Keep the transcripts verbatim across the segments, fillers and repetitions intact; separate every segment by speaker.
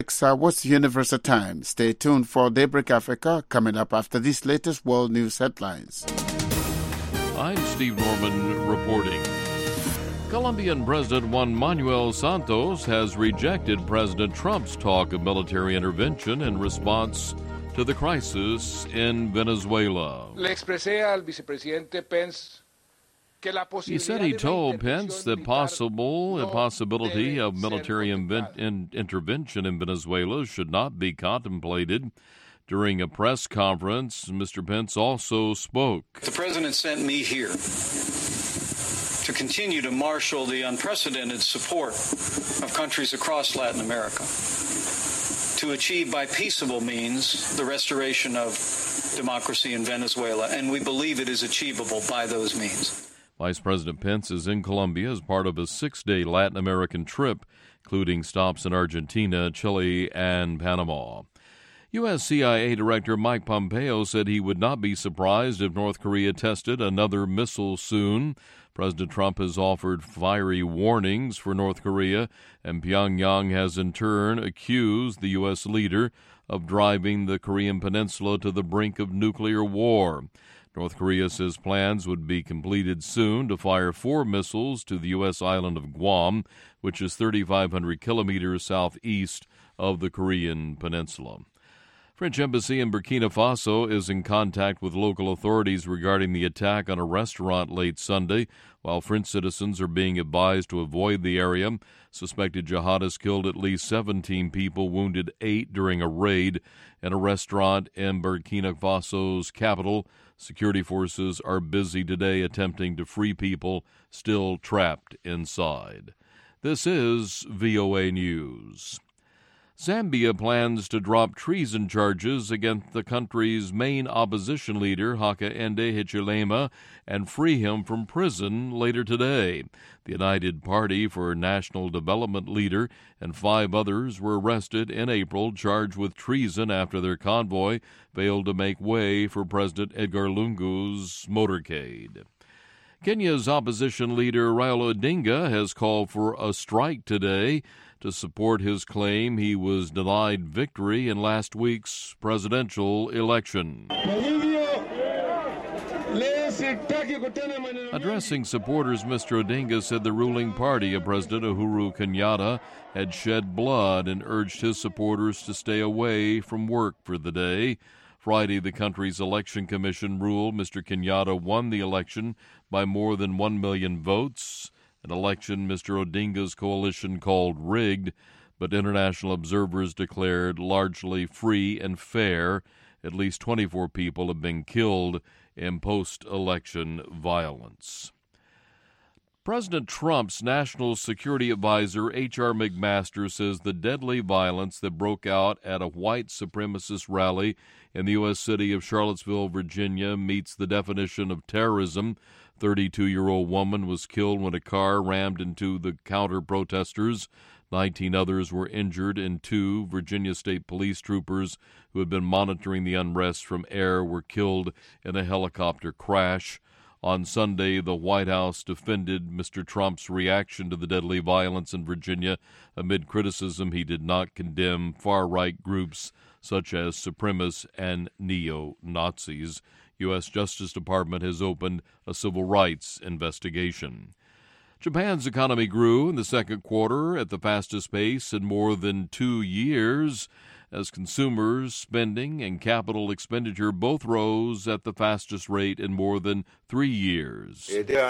Speaker 1: Uh, what's Universal Time? Stay tuned for Daybreak Africa coming up after these latest world news headlines.
Speaker 2: I'm Steve Norman reporting. Colombian President Juan Manuel Santos has rejected President Trump's talk of military intervention in response to the crisis in Venezuela.
Speaker 3: Le expresé al vicepresidente Pence.
Speaker 2: He said he told Pence that possible a possibility of military invent, in, intervention in Venezuela should not be contemplated. During a press conference, Mister Pence also spoke.
Speaker 4: The president sent me here to continue to marshal the unprecedented support of countries across Latin America to achieve by peaceable means the restoration of democracy in Venezuela, and we believe it is achievable by those means.
Speaker 2: Vice President Pence is in Colombia as part of a six-day Latin American trip, including stops in Argentina, Chile, and Panama. U S C I A Director Mike Pompeo said he would not be surprised if North Korea tested another missile soon. President Trump has offered fiery warnings for North Korea, and Pyongyang has in turn accused the U S leader of driving the Korean peninsula to the brink of nuclear war. North Korea says plans would be completed soon to fire four missiles to the U S island of Guam, which is thirty-five hundred kilometers southeast of the Korean peninsula. French embassy in Burkina Faso is in contact with local authorities regarding the attack on a restaurant late Sunday. While French citizens are being advised to avoid the area, suspected jihadists killed at least seventeen people, wounded eight during a raid in a restaurant in Burkina Faso's capital. Security forces are busy today attempting to free people still trapped inside. This is V O A News. Zambia plans to drop treason charges against the country's main opposition leader, Hakainde Hichilema, and free him from prison later today. The United Party for National Development leader and five others were arrested in April, charged with treason after their convoy failed to make way for President Edgar Lungu's motorcade. Kenya's opposition leader Raila Odinga has called for a strike today to support his claim he was denied victory in last week's presidential election. Addressing supporters, Mister Odinga said the ruling party of President Uhuru Kenyatta had shed blood and urged his supporters to stay away from work for the day. Friday, the country's election commission ruled Mister Kenyatta won the election by more than one million votes, an election Mister Odinga's coalition called rigged, but international observers declared largely free and fair. At least twenty-four people have been killed in post-election violence. President Trump's National Security Advisor, H R McMaster, says the deadly violence that broke out at a white supremacist rally in the U S city of Charlottesville, Virginia, meets the definition of terrorism. thirty-two-year-old woman was killed when a car rammed into the counter-protesters. nineteen others were injured, and two Virginia State Police troopers who had been monitoring the unrest from air were killed in a helicopter crash. On Sunday, the White House defended Mister Trump's reaction to the deadly violence in Virginia amid criticism he did not condemn far-right groups such as supremacists and neo-Nazis. U S Justice Department has opened a civil rights investigation. Japan's economy grew in the second quarter at the fastest pace in more than two years, as consumers' spending and capital expenditure both rose at the fastest rate in more than three years.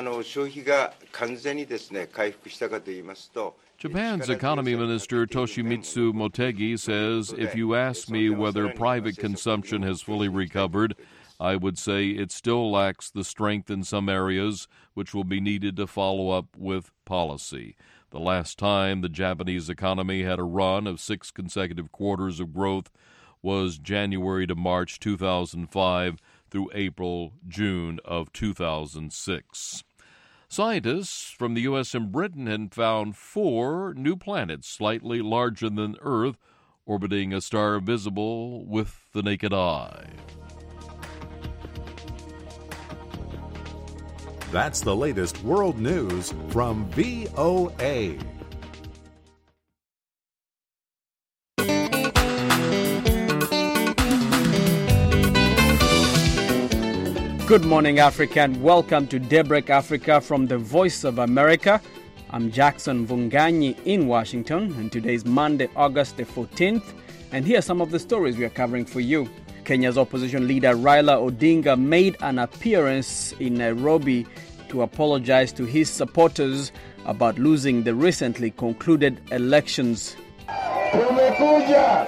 Speaker 2: Japan's economy minister Toshimitsu Motegi says, if you ask me whether private consumption has fully recovered, I would say it still lacks the strength in some areas, which will be needed to follow up with policy. The last time the Japanese economy had a run of six consecutive quarters of growth was January to March two thousand five through April, June of two thousand six. Scientists from the U S and Britain had found four new planets slightly larger than Earth, orbiting a star visible with the naked eye.
Speaker 5: That's the latest world news from V O A.
Speaker 6: Good morning, Africa, and welcome to Daybreak Africa from the Voice of America. I'm Jackson Vunganyi in Washington, and today is Monday, August the fourteenth, and here are some of the stories we are covering for you. Kenya's opposition leader Raila Odinga made an appearance in Nairobi to apologize to his supporters about losing the recently concluded elections.
Speaker 7: Tumekuja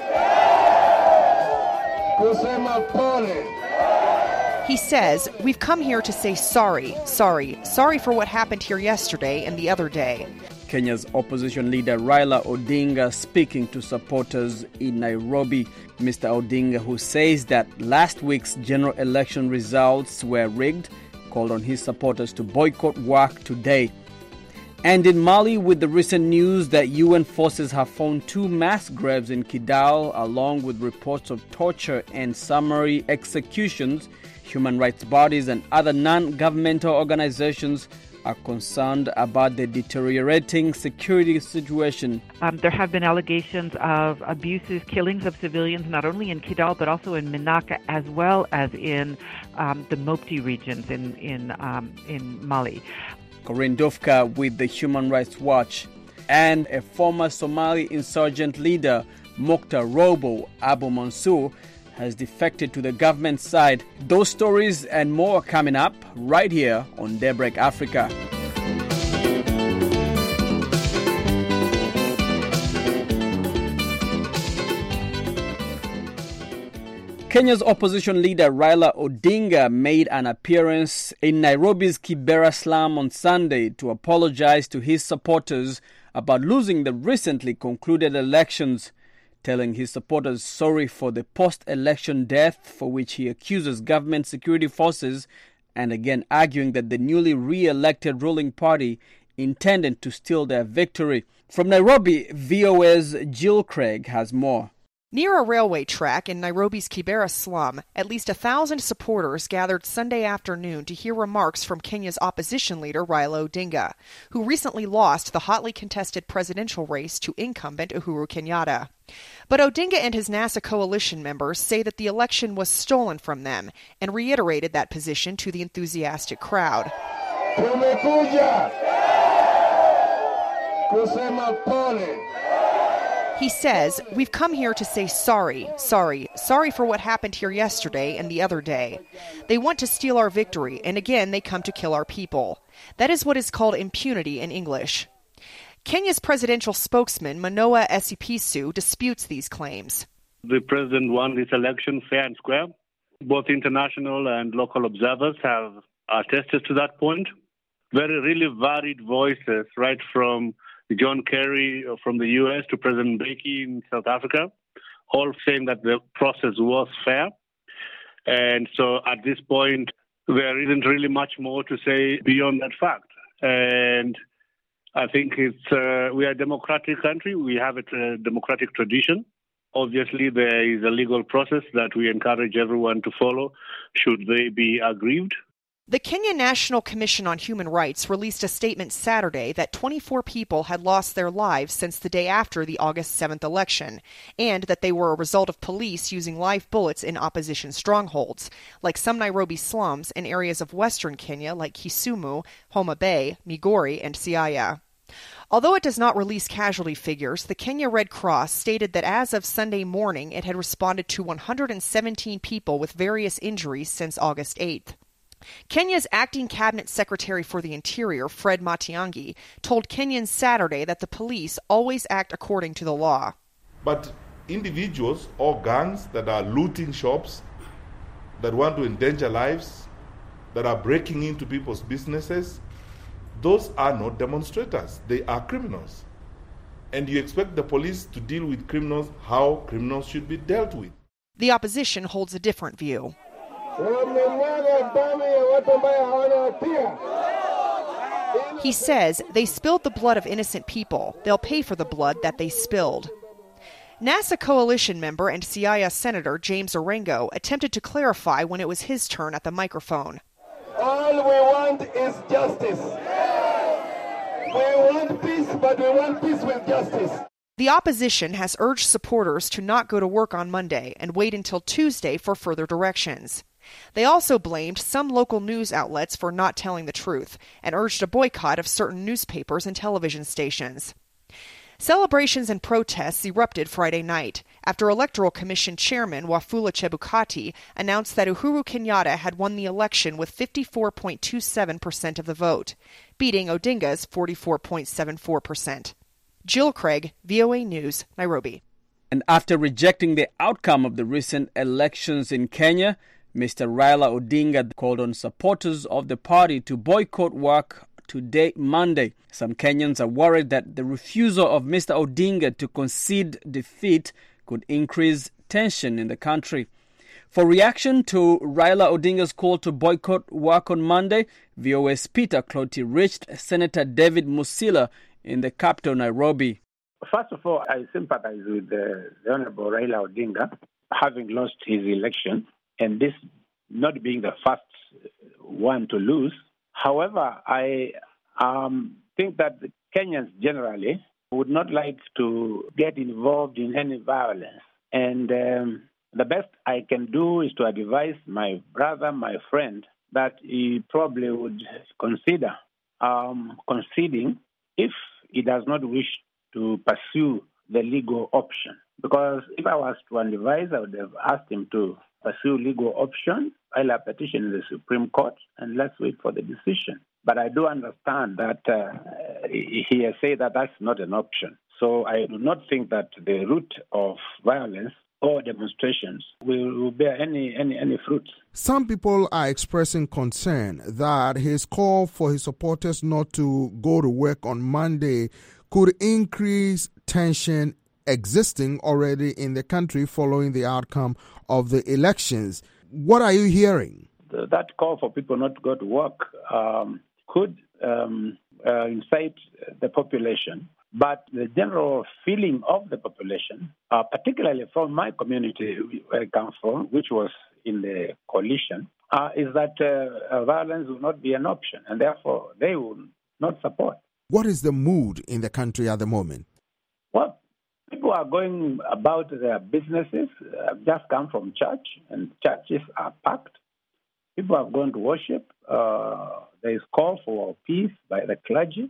Speaker 7: kusema pole.
Speaker 8: He says, we've come here to say sorry, sorry, sorry for what happened here yesterday and the other day.
Speaker 6: Kenya's opposition leader Raila Odinga speaking to supporters in Nairobi. Mister Odinga, who says that last week's general election results were rigged, called on his supporters to boycott work today. And in Mali, with the recent news that U N forces have found two mass graves in Kidal, along with reports of torture and summary executions, human rights bodies and other non-governmental organizations are concerned about the deteriorating security situation.
Speaker 9: Um, there have been allegations of abuses, killings of civilians, not only in Kidal, but also in Menaka, as well as in um, the Mopti regions in, in, um, in Mali.
Speaker 6: Corinne Dufka with the Human Rights Watch. And a former Somali insurgent leader, Mokhtar Robo Abu Mansour, has defected to the government side. Those stories and more are coming up right here on Daybreak Africa. Kenya's opposition leader Raila Odinga made an appearance in Nairobi's Kibera slum on Sunday to apologize to his supporters about losing the recently concluded elections, telling his supporters sorry for the post-election death for which he accuses government security forces, and again arguing that the newly re-elected ruling party intended to steal their victory. From Nairobi, V O A's Jill Craig has more.
Speaker 8: Near a railway track in Nairobi's Kibera slum, at least a thousand supporters gathered Sunday afternoon to hear remarks from Kenya's opposition leader Raila Odinga, who recently lost the hotly contested presidential race to incumbent Uhuru Kenyatta. But Odinga and his NASA coalition members say that the election was stolen from them and reiterated that position to the enthusiastic crowd.
Speaker 7: Tumekuja kusema pole.
Speaker 8: He says, we've come here to say sorry, sorry, sorry for what happened here yesterday and the other day. They want to steal our victory, and again they come to kill our people. That is what is called impunity in English. Kenya's presidential spokesman, Manoa Esipisu, disputes these claims.
Speaker 10: The president won this election fair and square. Both international and local observers have attested to that point. Very, really varied voices, right from John Kerry from the U S to President Mbeki in South Africa, all saying that the process was fair. And so at this point, there isn't really much more to say beyond that fact. And I think it's uh, we are a democratic country. We have a uh, democratic tradition. Obviously, there is a legal process that we encourage everyone to follow should they be aggrieved.
Speaker 8: The Kenya National Commission on Human Rights released a statement Saturday that twenty-four people had lost their lives since the day after the August seventh election, and that they were a result of police using live bullets in opposition strongholds, like some Nairobi slums and areas of western Kenya like Kisumu, Homa Bay, Migori, and Siaya. Although it does not release casualty figures, the Kenya Red Cross stated that as of Sunday morning, it had responded to one hundred seventeen people with various injuries since August eighth. Kenya's acting cabinet secretary for the Interior, Fred Matiang'i, told Kenyans Saturday that the police always act according to the law.
Speaker 11: But individuals or gangs that are looting shops, that want to endanger lives, that are breaking into people's businesses, those are not demonstrators. They are criminals. And you expect the police to deal with criminals how criminals should be dealt with.
Speaker 8: The opposition holds a different view. He says they spilled the blood of innocent people. They'll pay for the blood that they spilled. NASA coalition member and Siaya Senator James Orengo attempted to clarify when it was his turn at the microphone.
Speaker 7: All we want is justice. We want peace, but we want peace with justice.
Speaker 8: The opposition has urged supporters to not go to work on Monday and wait until Tuesday for further directions. They also blamed some local news outlets for not telling the truth and urged a boycott of certain newspapers and television stations. Celebrations and protests erupted Friday night after Electoral Commission Chairman Wafula Chebukati announced that Uhuru Kenyatta had won the election with fifty-four point two seven percent of the vote, beating Odinga's forty-four point seven four percent. Jill Craig, V O A News, Nairobi.
Speaker 6: And after rejecting the outcome of the recent elections in Kenya, Mister Raila Odinga called on supporters of the party to boycott work today, Monday. Some Kenyans are worried that the refusal of Mister Odinga to concede defeat could increase tension in the country. For reaction to Raila Odinga's call to boycott work on Monday, V O A's Peter Clotty reached Senator David Musila in the capital, Nairobi.
Speaker 12: First of all, I sympathize with the, the Honorable Raila Odinga having lost his election and this not being the first one to lose. However, I um, think that the Kenyans generally would not like to get involved in any violence. And um, the best I can do is to advise my brother, my friend, that he probably would consider um, conceding if he does not wish to pursue the legal option. Because if I was to advise, I would have asked him to pursue legal option, file a petition in the Supreme Court, and let's wait for the decision. But I do understand that uh, he has said that that's not an option. So I do not think that the route of violence or demonstrations will, will bear any, any, any fruits.
Speaker 13: Some people are expressing concern that his call for his supporters not to go to work on Monday could increase tension existing already in the country following the outcome of the elections. What are you hearing?
Speaker 12: The, that call for people not to go to work um, could um, uh, incite the population. But the general feeling of the population, uh, particularly from my community where I come from, which was in the coalition, uh, is that uh, violence will not be an option, and therefore they will not support.
Speaker 13: What is the mood in the country at the moment?
Speaker 12: Well, people are going about their businesses. I've just come from church, and churches are packed. People have gone to worship. Uh, there is call for peace by the clergy.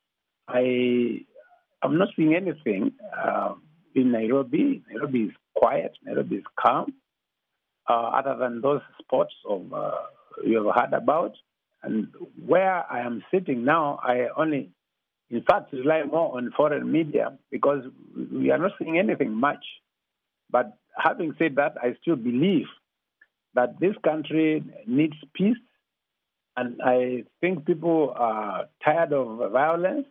Speaker 12: I I'm not seeing anything uh, in Nairobi. Nairobi is quiet. Nairobi is calm, uh, other than those spots of uh, you have heard about. And where I am sitting now, I only, in fact, rely more on foreign media because we are not seeing anything much. But having said that, I still believe that this country needs peace. And I think people are tired of violence.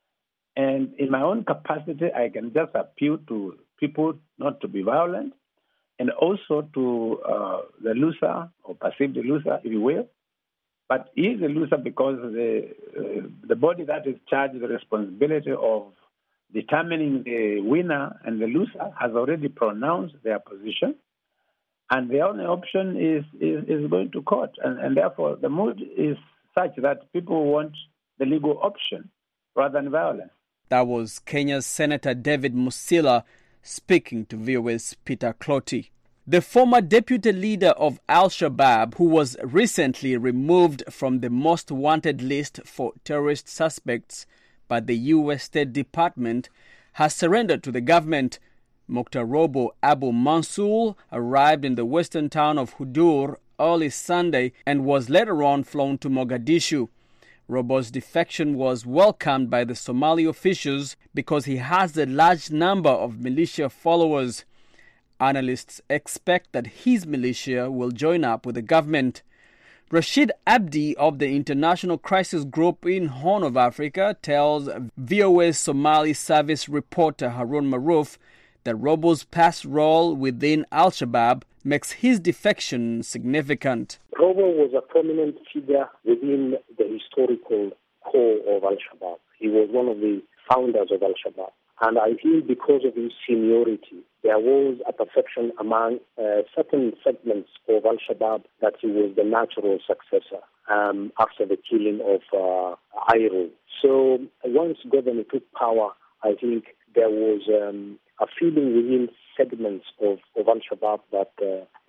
Speaker 12: And in my own capacity, I can just appeal to people not to be violent and also to uh, the loser or perceived loser, if you will. But he is a loser because the, uh, the body that is charged with the responsibility of determining the winner and the loser has already pronounced their position. And the only option is, is, is going to court. And, and therefore, the mood is such that people want the legal option rather than violence.
Speaker 6: That was Kenya's Senator David Musila speaking to V O A's Peter Clotty. The former deputy leader of Al-Shabaab, who was recently removed from the most wanted list for terrorist suspects by the U S State Department, has surrendered to the government. Mukhtar Robo Abu Mansour arrived in the western town of Hudur early Sunday and was later on flown to Mogadishu. Robo's defection was welcomed by the Somali officials because he has a large number of militia followers. Analysts expect that his militia will join up with the government. Rashid Abdi of the International Crisis Group in Horn of Africa tells V O A's Somali service reporter Harun Maruf that Robo's past role within Al-Shabaab makes his defection significant.
Speaker 14: Robo was a prominent figure within the historical core of Al-Shabaab. He was one of the founders of Al-Shabaab. And I feel because of his seniority, there was a perception among uh, certain segments of Al-Shabaab that he was the natural successor um, after the killing of uh, Airo. So once government took power, I think there was um, a feeling within segments of, of Al-Shabaab that uh,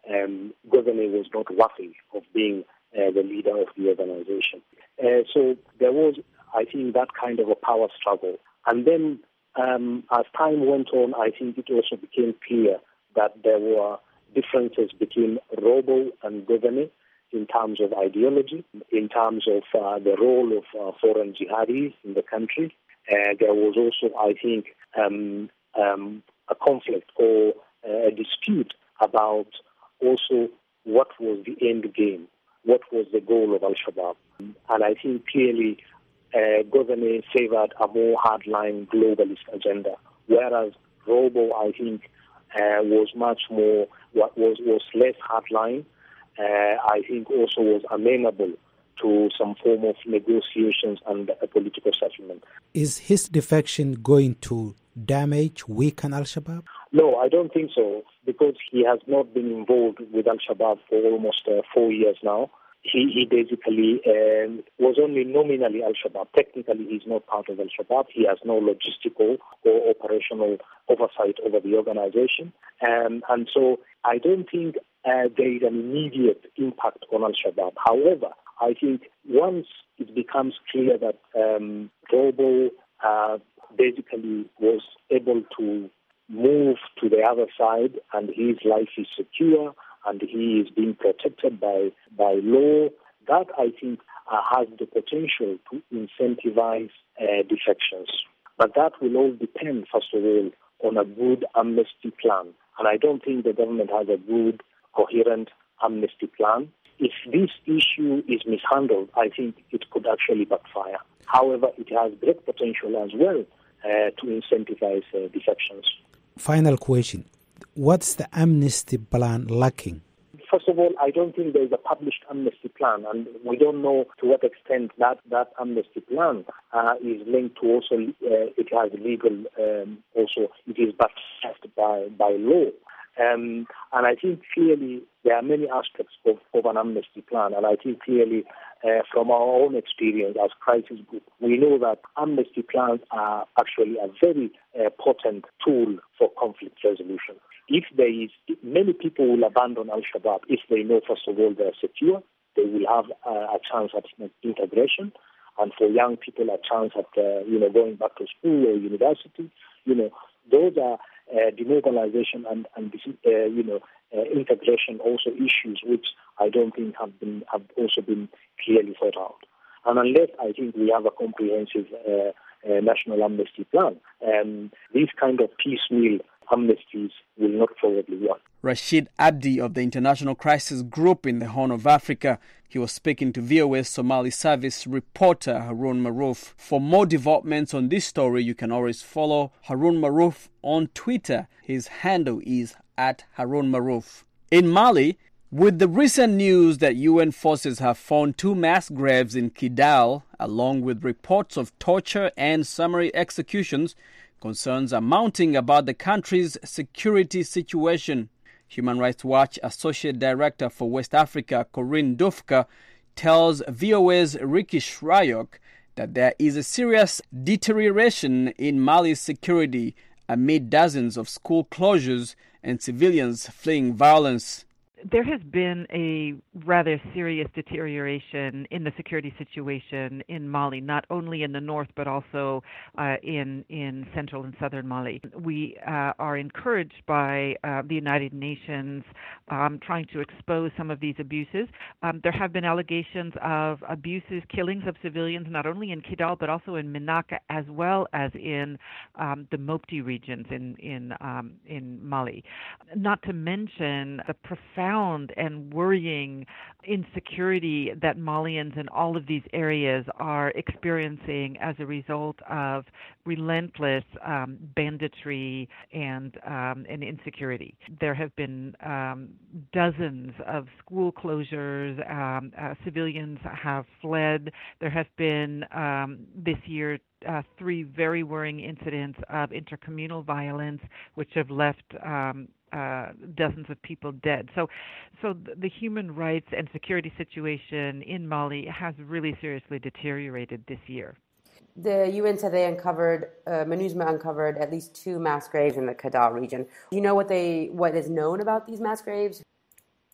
Speaker 14: um, Governor was not worthy of being uh, the leader of the organization. Uh, so there was, I think, that kind of a power struggle. And then um, as time went on, I think it also became clear that there were differences between Robo and Governor in terms of ideology, in terms of uh, the role of uh, foreign jihadis in the country. Uh, there was also, I think, um, um, a conflict or a dispute about also what was the end game, what was the goal of Al-Shabaab. And I think clearly uh, Governor favored a more hardline globalist agenda, whereas Robo, I think, uh, was much more, what was, was less hardline. Uh, I think also was amenable to some form of negotiations and a political settlement.
Speaker 15: Is his defection going to damage, weaken Al-Shabaab?
Speaker 14: No, I don't think so, because he has not been involved with Al-Shabaab for almost uh, four years now. He, he basically um, was only nominally Al-Shabaab. Technically, he's not part of Al-Shabaab. He has no logistical or operational oversight over the organization. Um, and so I don't think uh, there is an immediate impact on Al-Shabaab. However, I think once it becomes clear that um, Robo uh, basically was able to move to the other side and his life is secure and he is being protected by, by law, that I think uh, has the potential to incentivize uh, defections. But that will all depend, first of all, on a good amnesty plan. And I don't think the government has a good, coherent amnesty plan. If this issue is mishandled, I think it could actually backfire. However, it has great potential as well uh, to incentivize uh, defections.
Speaker 15: Final question. What's the amnesty plan lacking?
Speaker 14: First of all, I don't think there is a published amnesty plan, and we don't know to what extent that, that amnesty plan uh, is linked to also, uh, it has legal, um, also it is backed by, by law. Um, and I think clearly there are many aspects of, of an amnesty plan, and I think clearly uh, from our own experience as crisis group, we know that amnesty plans are actually a very uh, potent tool for conflict resolution. If there is, many people will abandon Al-Shabaab if they know, first of all, they're secure, they will have uh, a chance at integration, and for young people, a chance at, uh, you know, going back to school or university. You know, those are uh, demobilization and, and uh, you know, uh, integration also issues which I don't think have been have also been clearly thought out. And unless I think we have a comprehensive uh, uh, national amnesty plan, um, these kind of piecemeal amnesties will not probably work.
Speaker 6: Rashid Abdi of the International Crisis Group in the Horn of Africa. He was speaking to V O A's Somali service reporter Harun Maruf. For more developments on this story, you can always follow Harun Maruf on Twitter. His handle is at Harun Maruf. In Mali, with the recent news that U N forces have found two mass graves in Kidal, along with reports of torture and summary executions, concerns are mounting about the country's security situation. Human Rights Watch Associate Director for West Africa, Corinne Dufka, tells V O A's Ricky Shrayok that there is a serious deterioration in Mali's security amid dozens of school closures and civilians fleeing violence.
Speaker 9: There has been a rather serious deterioration in the security situation in Mali, not only in the north but also uh, in in central and southern Mali. We uh, are encouraged by uh, the United Nations um, trying to expose some of these abuses. Um, there have been allegations of abuses, killings of civilians, not only in Kidal but also in Menaka, as well as in um, the Mopti regions in in um, in Mali. Not to mention the profound and worrying insecurity that Malians in all of these areas are experiencing as a result of relentless um, banditry and um, and insecurity. There have been um, dozens of school closures. Um, uh, civilians have fled. There have been um, this year Uh, three very worrying incidents of intercommunal violence, which have left um, uh, dozens of people dead. So, so the human rights and security situation in Mali has really seriously deteriorated this year.
Speaker 16: The U N said they uncovered, uh, MINUSMA uncovered at least two mass graves in the Kidal region. Do you know what they what is known about these mass graves?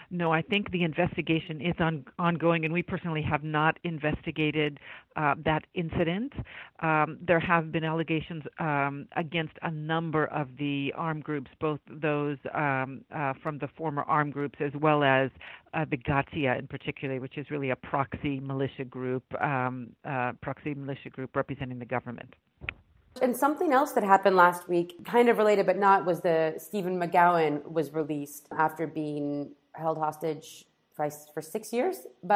Speaker 9: No, I think the investigation is on, ongoing, and we personally have not investigated uh, that incident. Um, there have been allegations um, against a number of the armed groups, both those um, uh, from the former armed groups as well as uh, the Gatia in particular, which is really a proxy militia group, um, uh, proxy militia group representing the government.
Speaker 16: And something else that happened last week, kind of related but not, was the Stephen McGowan was released after being held hostage for, for six years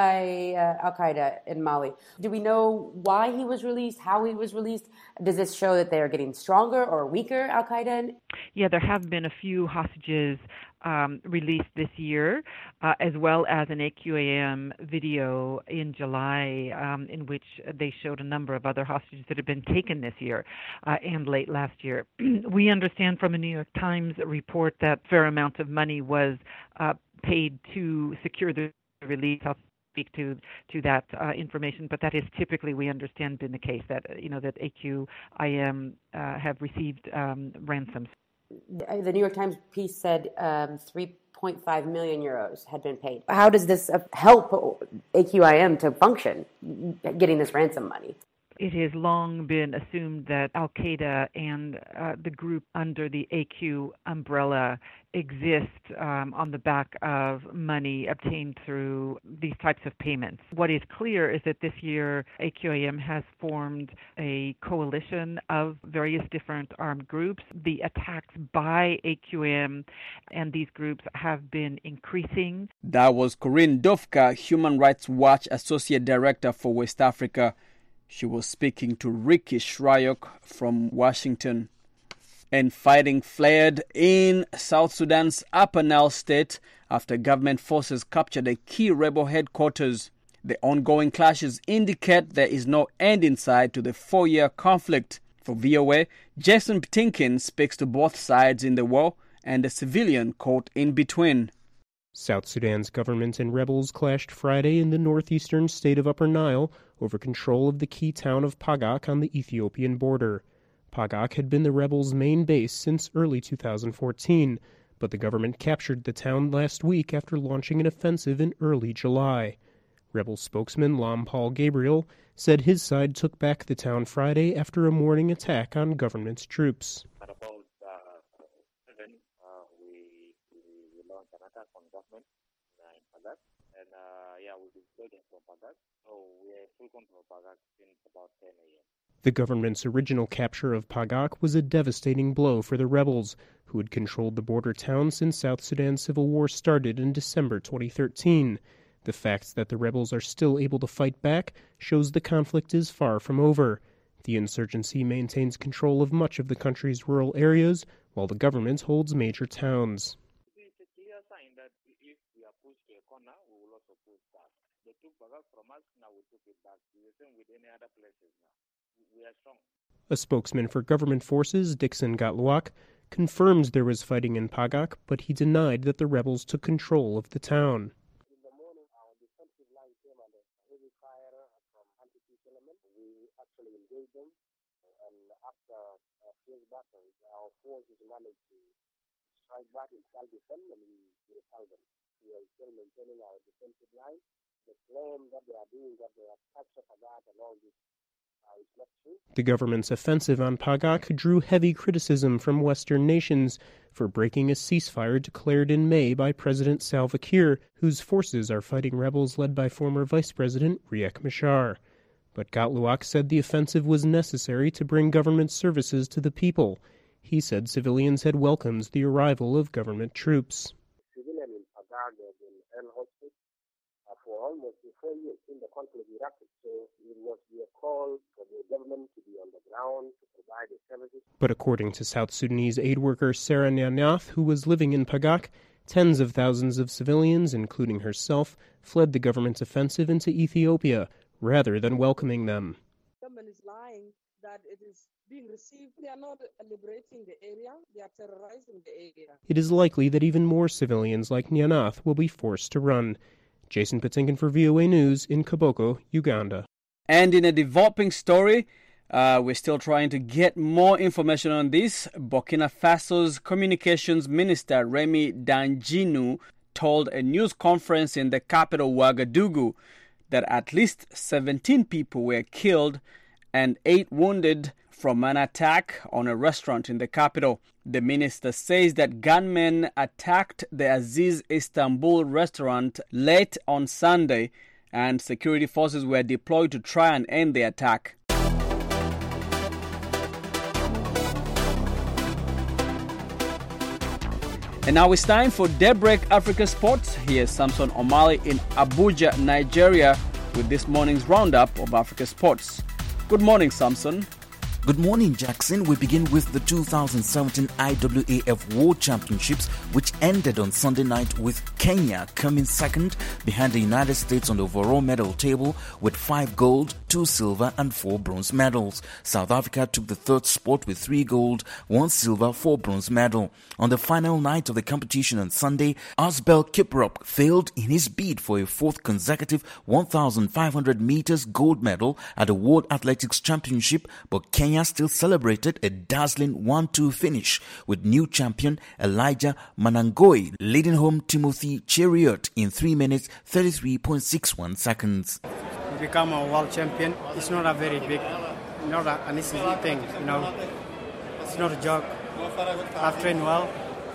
Speaker 16: by uh, Al-Qaeda in Mali. Do we know why he was released, how he was released? Does this show that they are getting stronger or weaker, Al-Qaeda?
Speaker 9: Yeah, there have been a few hostages um, released this year, uh, as well as an A Q A M video in July um, in which they showed a number of other hostages that had been taken this year uh, and late last year. We understand from a New York Times report that a fair amount of money was uh, paid to secure the release. I'll speak to to that uh, information, but that is typically, we understand, been the case, that you know that A Q I M uh, have received um, ransoms.
Speaker 16: The New York Times piece said um, three point five million euros had been paid. How does this help A Q I M to function, getting this ransom money?
Speaker 9: It has long been assumed that Al-Qaeda and uh, the group under the A Q umbrella exist um, on the back of money obtained through these types of payments. What is clear is that this year A Q A M has formed a coalition of various different armed groups. The attacks by A Q A M and these groups have been increasing.
Speaker 6: That was Corinne Dovka, Human Rights Watch Associate Director for West Africa. She was speaking to Ricky Shryock from Washington. And fighting flared in South Sudan's Upper Nile state after government forces captured a key rebel headquarters. The ongoing clashes indicate there is no end in sight to the four-year conflict. For V O A, Jason Ptinkin speaks to both sides in the war and the civilian caught in between.
Speaker 17: South Sudan's government and rebels clashed Friday in the northeastern state of Upper Nile over control of the key town of Pagak on the Ethiopian border. Pagak had been the rebels' main base since early two thousand fourteen, but the government captured the town last week after launching an offensive in early July. Rebel spokesman Lam Paul Gabriel said his side took back the town Friday after a morning attack on government troops.
Speaker 18: At about uh, seven, uh, we, we launched an attack on government uh, in Pagak, and uh, yeah, we've been building from Pagak, so we are full control of Pagak since about ten a.m.
Speaker 17: The government's original capture of Pagak was a devastating blow for the rebels, who had controlled the border town since South Sudan's civil war started in December twenty thirteen. The fact that the rebels are still able to fight back shows the conflict is far from over. The insurgency maintains control of much of the country's rural areas, while the government holds major towns.
Speaker 18: It's a clear sign that if we are pushed to a corner, we will also push back. They took Pagak from us, now we took it back. We are same with any other places now. We are strong.
Speaker 17: A spokesman for government forces, Dixon Gatluak, confirmed there was fighting in Pagak, but he denied that the rebels took control of the town.
Speaker 14: In the morning, our defensive line came under heavy fire from anti-peace elements. We actually engaged them, and after a fierce battle, our forces managed to strike back in self-defense, and we repelled them. We are still maintaining our defensive line. The claim that they are doing that they have captured Pagak and all this.
Speaker 17: The government's offensive on Pagak drew heavy criticism from Western nations for breaking a ceasefire declared in May by President Salva Kiir, whose forces are fighting rebels led by former Vice President Riek Machar. But Gatluak said the offensive was necessary to bring government services to the people. He said civilians had welcomed the arrival of government troops.
Speaker 14: Civilians in Pagak have been held hostage for almost four years in the conflict erupted, so it was a call for the government to be on the ground to provide the services.
Speaker 17: But according to South Sudanese aid worker Sarah Nyanath, who was living in Pagak, tens of thousands of civilians, including herself, fled the government's offensive into Ethiopia rather than welcoming them.
Speaker 19: The government is lying that it is being received. They are not liberating the area, they are terrorizing the area.
Speaker 17: It is likely that even more civilians like Nyanath will be forced to run. Jason Patinkin for V O A News in Koboko, Uganda.
Speaker 6: And in a developing story, uh, we're still trying to get more information on this. Burkina Faso's Communications Minister Remy Danginu told a news conference in the capital Ouagadougou that at least seventeen people were killed and eight wounded from an attack on a restaurant in the capital. The minister says that gunmen attacked the Aziz Istanbul restaurant late on Sunday, and security forces were deployed to try and end the attack. And now it's time for Daybreak Africa Sports. Here's Samson Omale in Abuja, Nigeria, with this morning's roundup of Africa Sports. Good morning, Samson.
Speaker 20: Good morning, Jackson. We begin with the two thousand seventeen I W A F World Championships, which ended on Sunday night with Kenya coming second behind the United States on the overall medal table with five gold, two silver and four bronze medals. South Africa took the third spot with three gold, one silver, four bronze medal. On the final night of the competition on Sunday, Asbel Kiprop failed in his bid for a fourth consecutive one thousand five hundred meters gold medal at the World Athletics Championship, but Kenya Kenya still celebrated a dazzling one two finish with new champion Elijah Manangoi leading home Timothy Cheriot in three minutes thirty-three point six one seconds.
Speaker 21: To become a world champion, it's not a very big, not a, an easy thing, you know. It's not a joke. I've trained well,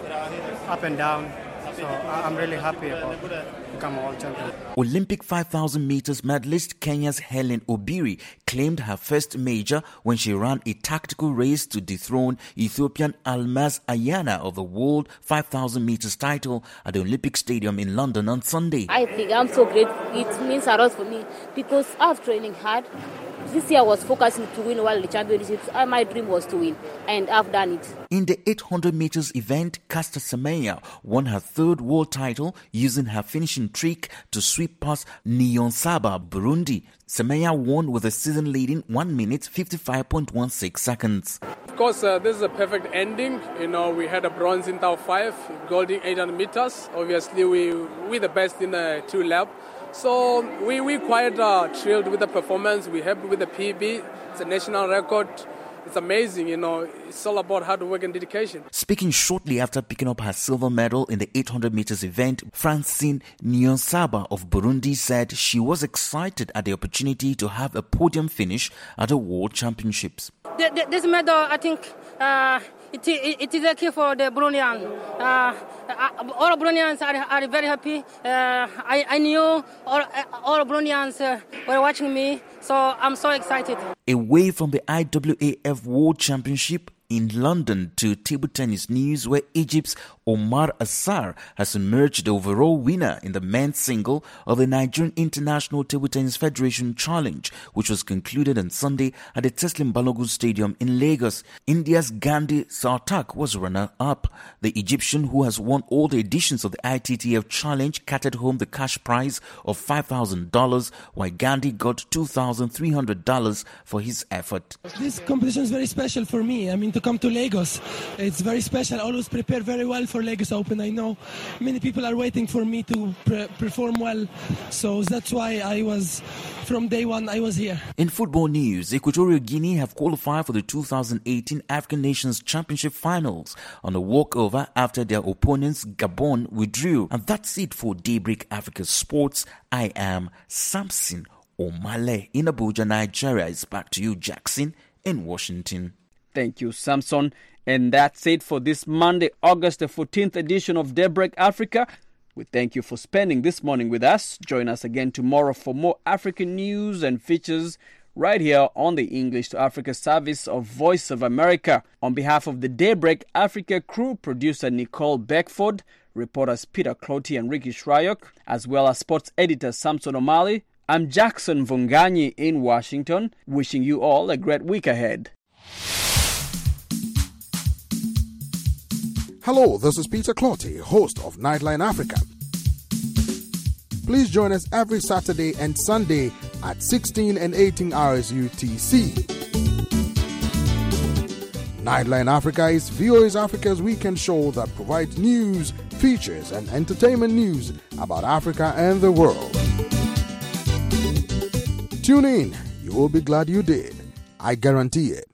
Speaker 21: up and down. So I'm really happy about becoming a world champion.
Speaker 20: Olympic five thousand meters medalist Kenya's Helen Obiri claimed her first major when she ran a tactical race to dethrone Ethiopian Almaz Ayana of the world five thousand meters title at the Olympic Stadium in London on Sunday.
Speaker 22: I think I'm so grateful. It means a lot for me because I've training hard. This year I was focusing to win World Championships. My dream was to win, and I've done it.
Speaker 20: In the eight hundred meters event, Caster Semenya won her third world title using her finishing trick to sweep past Niyonsaba, Burundi. Semenya won with a season-leading one minute fifty-five point one six seconds.
Speaker 23: Of course, uh, this is a perfect ending. You know, we had a bronze in Tau five, gold in eight hundred meters. Obviously, we we the best in the two lap. So we we quite uh, thrilled with the performance. We're happy with the P B. It's a national record. It's amazing, you know. It's all about hard work and dedication.
Speaker 20: Speaking shortly after picking up her silver medal in the eight hundred meters event, Francine Niyonsaba of Burundi said she was excited at the opportunity to have a podium finish at the World Championships.
Speaker 22: The, the, this medal, I think, uh, it, it, it is a key for the Burundians. Uh, all Burundians are, are very happy. Uh, I, I knew all, all Burundians uh, were watching me, so I'm so excited.
Speaker 20: Away from the I W A F World Championship in London to table tennis news, where Egypt's Omar Assar has emerged the overall winner in the men's single of the Nigerian International Table Tennis Federation Challenge, which was concluded on Sunday at the Teslim Balogun Stadium in Lagos. India's Gandhi Sartak was runner-up. The Egyptian, who has won all the editions of the I T T F Challenge, carried home the cash prize of five thousand dollars, while Gandhi got two thousand three hundred dollars for his effort.
Speaker 24: This competition is very special for me. I mean, to come to Lagos, it's very special. I always prepare very well for Lagos Open. I know many people are waiting for me to pre- perform well, so that's why I was, from day one, I was here.
Speaker 20: In football news, Equatorial Guinea have qualified for the two thousand eighteen African Nations Championship finals on a walkover after their opponents Gabon withdrew. And that's it for Daybreak Africa Sports. I am Samson Omale in Abuja, Nigeria. It's back to you, Jackson, in Washington.
Speaker 6: Thank you, Samson. And that's it for this Monday, August the fourteenth edition of Daybreak Africa. We thank you for spending this morning with us. Join us again tomorrow for more African news and features right here on the English to Africa service of Voice of America. On behalf of the Daybreak Africa crew, producer Nicole Beckford, reporters Peter Clotty and Ricky Shryock, as well as sports editor Samson Omale, I'm Jackson Vunganyi in Washington, wishing you all a great week ahead.
Speaker 13: Hello, this is Peter Clotty, host of Nightline Africa. Please join us every Saturday and Sunday at sixteen and eighteen hours U T C. Nightline Africa is V O A's Africa's weekend show that provides news, features, and entertainment news about Africa and the world. Tune in. You will be glad you did. I guarantee it.